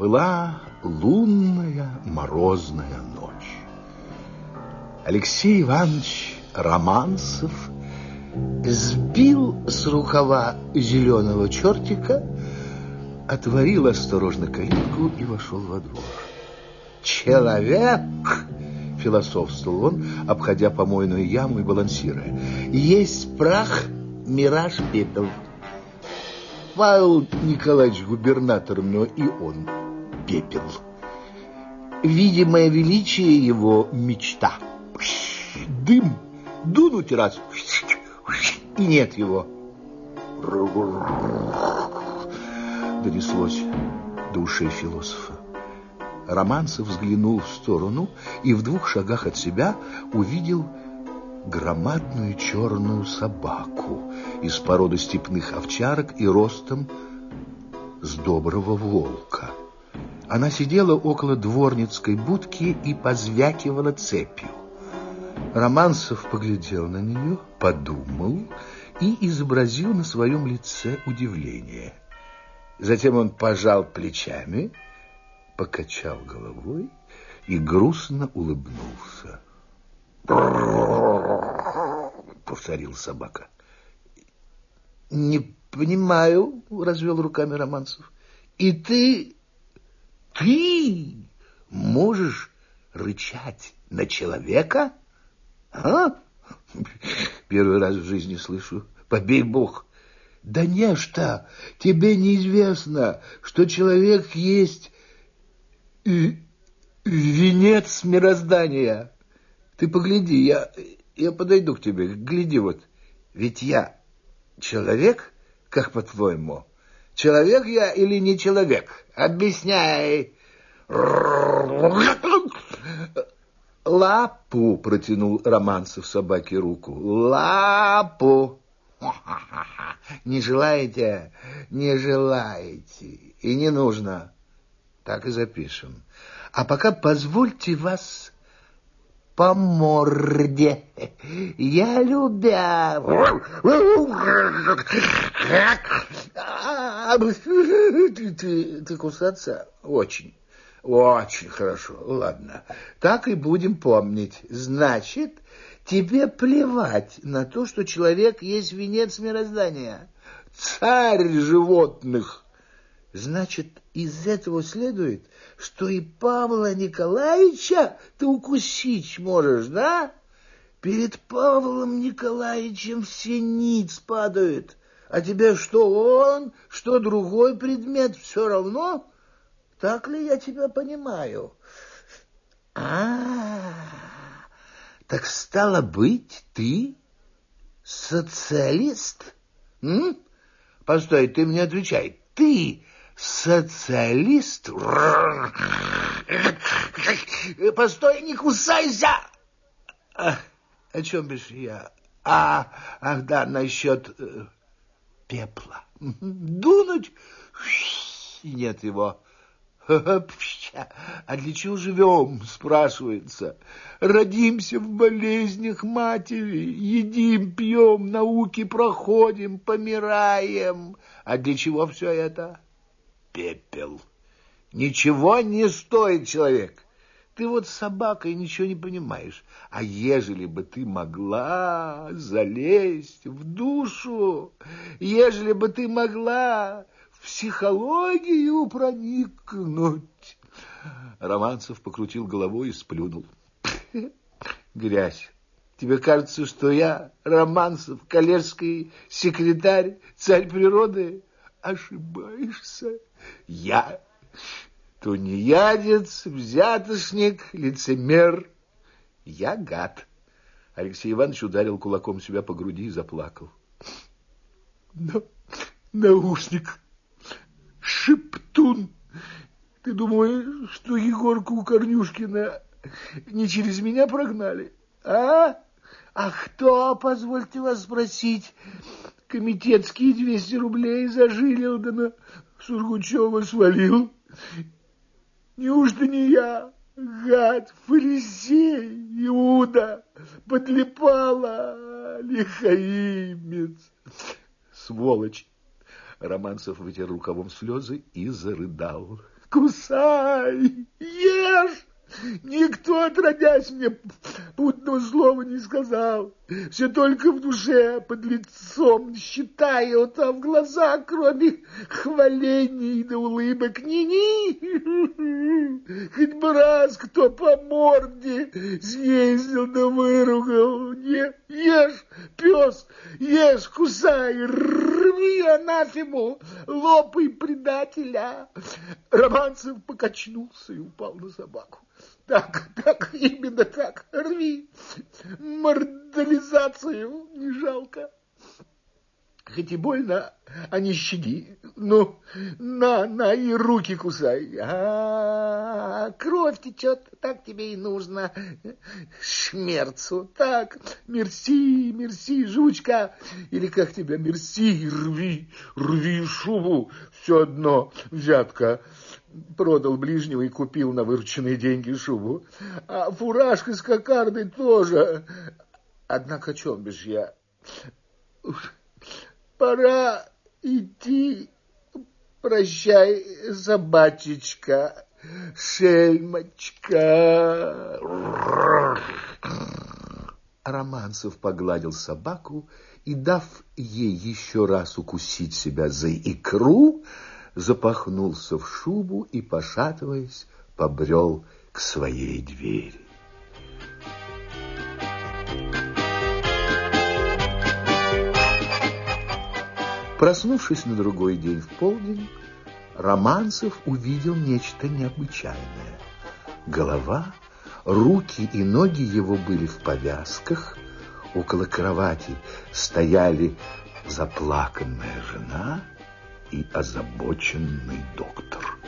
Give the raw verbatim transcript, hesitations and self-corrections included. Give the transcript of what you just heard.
Была лунная морозная ночь. Алексей Иванович Романцев сбил с рукава зеленого чертика, отворил осторожно калитку и вошел во двор. «Человек, — философствовал он, обходя помойную яму и балансируя, — есть прах, мираж, пепел. Павел Николаевич губернатор, но и он пепел. Видимое величие его — мечта. Дым, дунуть раз, и нет его». Донеслось до ушей философа. Романцев взглянул в сторону и в двух шагах от себя увидел громадную черную собаку из породы степных овчарок и ростом с доброго волка. Она сидела около дворницкой будки и позвякивала цепью. Романцев поглядел на нее, подумал и изобразил на своем лице удивление. Затем он пожал плечами, покачал головой и грустно улыбнулся. — повторила собака. — Не понимаю, — развел руками Романцев. — И ты, ты можешь рычать на человека? А? Первый раз в жизни слышу. Побей бог. Да нечто, тебе неизвестно, что человек есть венец мироздания. Ты погляди, я, я подойду к тебе, гляди вот. Ведь я человек, как по-твоему? Человек я или не человек? Объясняй. Лапу, протянул Романцев собаке руку. Лапу. Не желаете? Не желаете. И не нужно. Так и запишем. А пока позвольте вас по морде. Я любя. Ты, ты, ты кусаться? Очень. Очень хорошо. Ладно. Так и будем помнить. Значит, тебе плевать на то, что человек есть венец мироздания, царь животных. Значит, из этого следует, что и Павла Николаевича ты укусить можешь, да? Перед Павлом Николаевичем все ниц падают, а тебе что он, что другой предмет все равно? Так ли я тебя понимаю? А-а-а! Так стало быть, ты социалист? М? Постой, ты мне отвечай. Ты социалист? Постой, не кусайся! А, о чем бишь я? А, ах да, насчет э, пепла. Дунуть? Нет его. А для чего живем, спрашивается? Родимся в болезнях матери, едим, пьем, науки проходим, помираем. А для чего все это? Пепел. Ничего не стоит человек. Ты вот собака и ничего не понимаешь. А ежели бы ты могла залезть в душу, ежели бы ты могла в психологию проникнуть. Романцев покрутил головой и сплюнул. Грязь. Тебе кажется, что я, Романцев, коллежский секретарь, царь природы? Ошибаешься. Я тунеядец, взятошник, лицемер. Я гад. Алексей Иванович ударил кулаком себя по груди и заплакал. Но наушник. Шептун. Ты думаешь, что Егорку Корнюшкина не через меня прогнали? А? А кто, позвольте вас спросить, комитетские двести рублей за Жилина Сургучева свалил? Неужто не я, гад, фарисей, Иуда, подлипала, лихаимец, сволочь? Романцев вытер рукавом слезы и зарыдал. кусай, ешь. Никто, отродясь, мне путного слова не сказал. Все только в душе, под лицом считают, а в глазах, кроме хвалений да улыбок, ни-ни. Хоть бы раз кто по морде съездил да выругал. Не, ешь, пес, ешь, кусай, рви анафему, лопай предателя. Романцев покачнулся и упал на собаку. Так, так, именно так, рви, мордализацию не жалко. Хоть и больно, а не щади. Ну, на, на, и руки кусай. А, кровь течет, так тебе и нужно, шмерцу. Так, мерси, мерси, жучка, или как тебя, мерси, рви, рви шубу, все одно взятка. Продал ближнего и купил на вырученные деньги шубу. А фуражка с кокардой тоже. Однако о чем бишь я? Пора идти. Прощай, собачечка, шельмочка. Романцев погладил собаку и, дав ей еще раз укусить себя за икру, запахнулся в шубу и, пошатываясь, побрел к своей двери. Проснувшись на другой день в полдень, Романцев увидел нечто необычайное. Голова, руки и ноги его были в повязках, около кровати стояли заплаканная жена и озабоченный доктор.